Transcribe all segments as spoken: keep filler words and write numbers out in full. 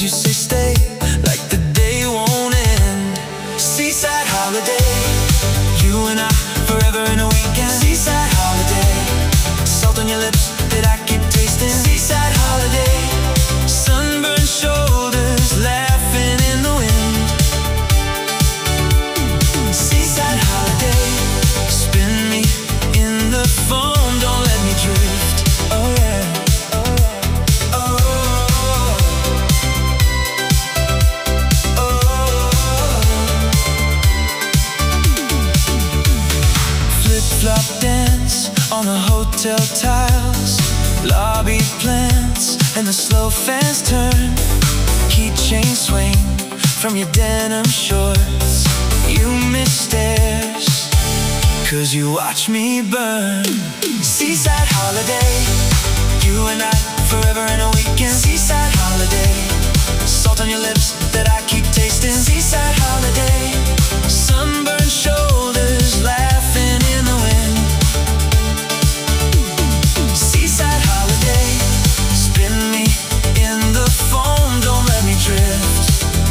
you say stay, like the day won't end. Seaside holiday, you and I, forever in a weekend. Seaside holiday, salt on your lips that I keep tasting. Seaside holiday, sunburned shoulders, laughing in the wind. Seaside holiday, spin me in the foam, don't let me drift. Oh yeah, oh yeah, oh, oh, oh. Flip-flop dance on the hotel tiles, lobby plants and the slow fans turn. Keychain swing from your denim shorts. You miss stares, cause you watch me burn. Seaside holiday, you and I, forever in a weekend. Seaside holiday, salt on your lips that I keep tasting. Seaside holiday, sunburned shoulders, laughing in the wind. Seaside holiday, spin me in the foam, don't let me drift.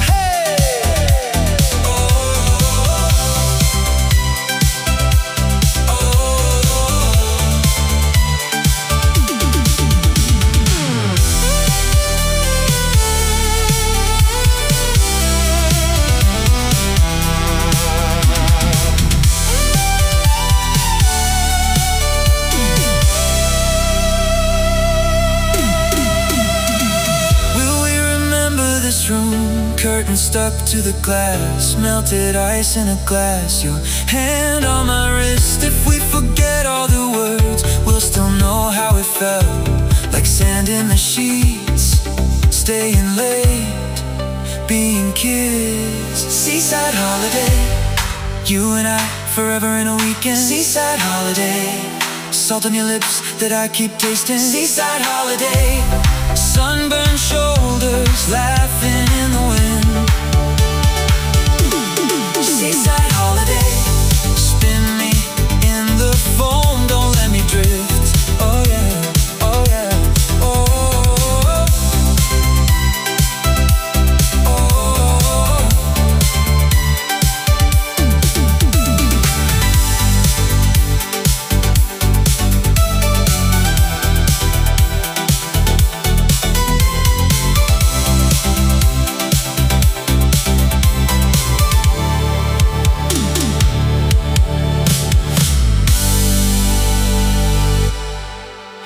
Room, curtain stuck to the glass, melted ice in a glass, your hand on my wrist. If we forget all the words, we'll still know how it felt, like sand in the sheets, staying late, being kids. Seaside holiday, you and I, forever in a weekend. Seaside holiday, salt on your lips that I keep tasting. Seaside holiday, sun